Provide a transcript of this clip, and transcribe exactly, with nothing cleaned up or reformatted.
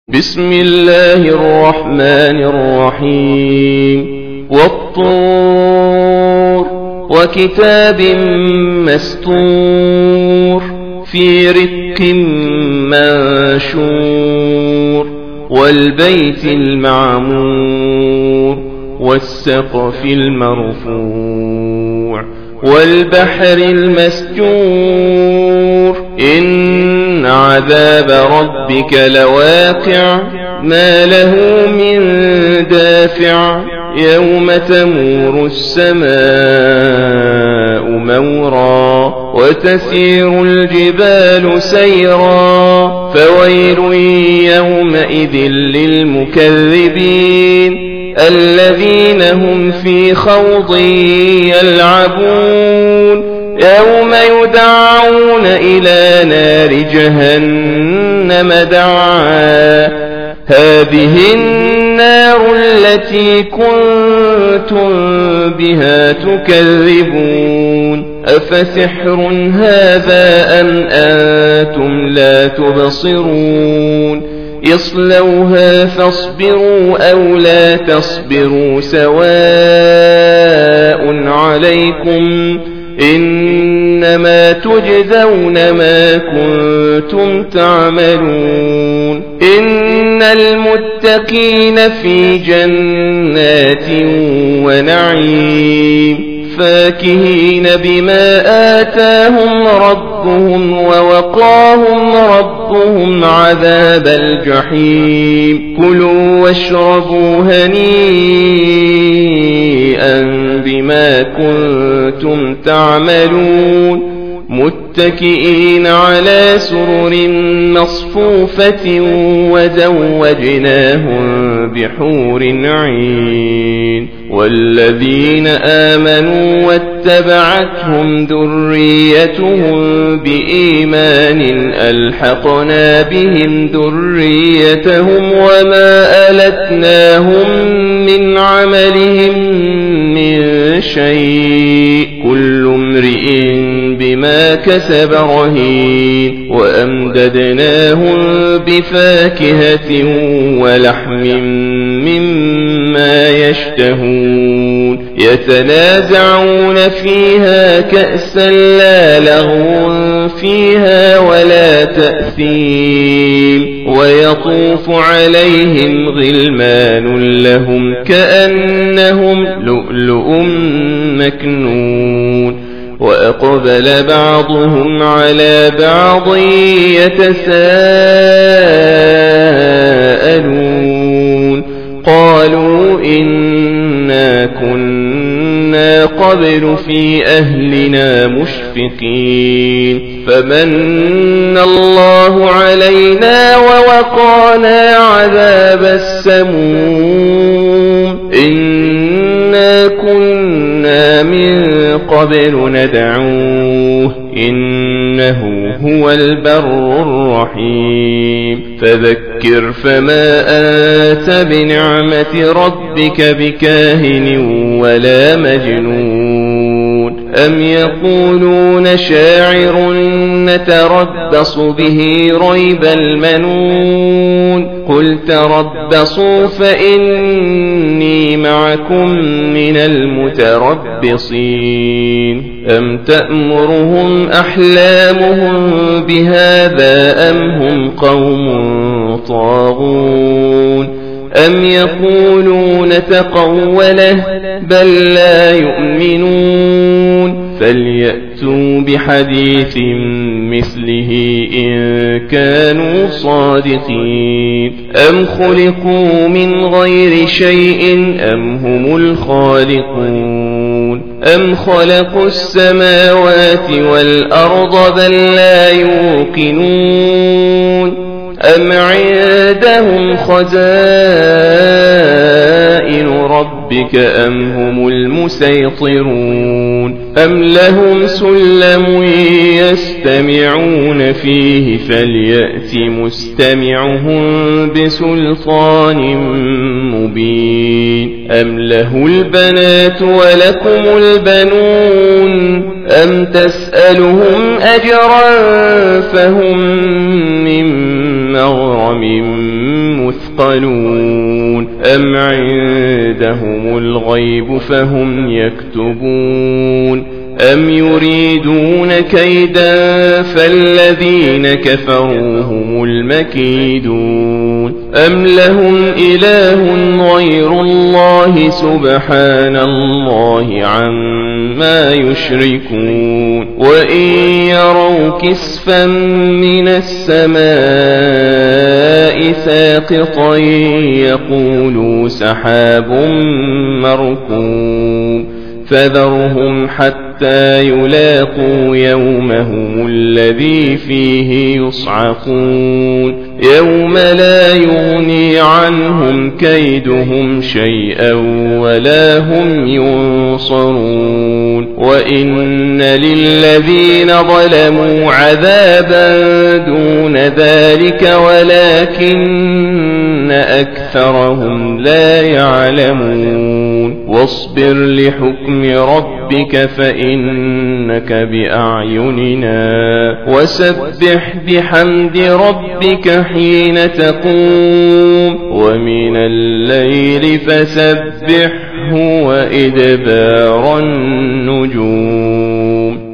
بسم الله الرحمن الرحيم والطور وكتاب مستور في رق منشور والبيت المعمور والسقف المرفوع والبحر المسجور إن عذاب ربك لواقع ما له من دافع يوم تمور السماء مورا وتسير الجبال سيرا فويل يومئذ للمكذبين الذين هم في خوض يلعبون يوم يدعون إلى نار جهنم دعا هذه النار التي كنتم بها تكذبون أفسحر هذا أم أنتم لا تبصرون اصلوها فاصبروا أو لا تصبروا سواء عليكم إنما تجزون ما كنتم تعملون إن المتقين في جنات ونعيم فاكهين بما آتاهم ربهم ووقاهم ربهم عذاب الجحيم كلوا واشربوا هنيئا بما كنتم تعملون متكئين على سرر مصفوفة وزوجناهم بحور عين والذين آمنوا واتبعتهم ذريتهم بإيمان ألحقنا بهم ذريتهم وما ألتناهم من عملهم من شيء كل امرئ بما كسب رهين وأمددناهم بفاكهة ولحم مما يشتهون يتنازعون فيها كأسا لا لغو فيها ولا تأثيم ويطوف عليهم غلمان لهم كأنهم لؤلؤ مكنون وأقبل بعضهم على بعض يتساءلون قالوا إنا كنا قبل في أهلنا مشفقين فمن الله علينا ووقانا عذاب السموم إنا كنا من قبل ندعوه إنه هو البر الرحيم فذكر فما أنت بنعمة ربك بكاهن ولا مجنون أم يقولون شاعر نتربص به ريب المنون قل تربصوا فإني معكم من المتربصين أم تأمرهم أحلامهم بهذا أم هم قوم طاغون أم يقولون تقوله بل لا يؤمنون فليأتوا بحديث مثله إن كانوا صادقين أم خلقوا من غير شيء أم هم الخالقون أم خلقوا السماوات والأرض بل لا يوقنون أم عندهم خزائن ربك أم هم المسيطرون أم لهم سلم يستمعون فيه فليأت مستمعهم بسلطان مبين أم له البنات ولكم البنون أم تسألهم أجرا فهم من مغرم مثقلون أم عندهم الغيب فهم يكتبون أم يريدون كيدا فالذين كفروا هم المكيدون أم لهم إله غير الله سبحان الله عما يشركون وإن يروا كسفا من السماء ساقطا يقولوا سحاب مركوم فذرهم حتى يلاقوا يومهم الذي فيه يصعقون يوم لا يغني عنهم كيدهم شيئا ولا هم ينصرون وإن للذين ظلموا عذابا دون ذلك ولكن أكثرهم لا يعلمون واصبر لحكم ربك فإنك بأعيننا وسبح بحمد ربك حين تقوم ومن الليل فسبحه وإدبار النجوم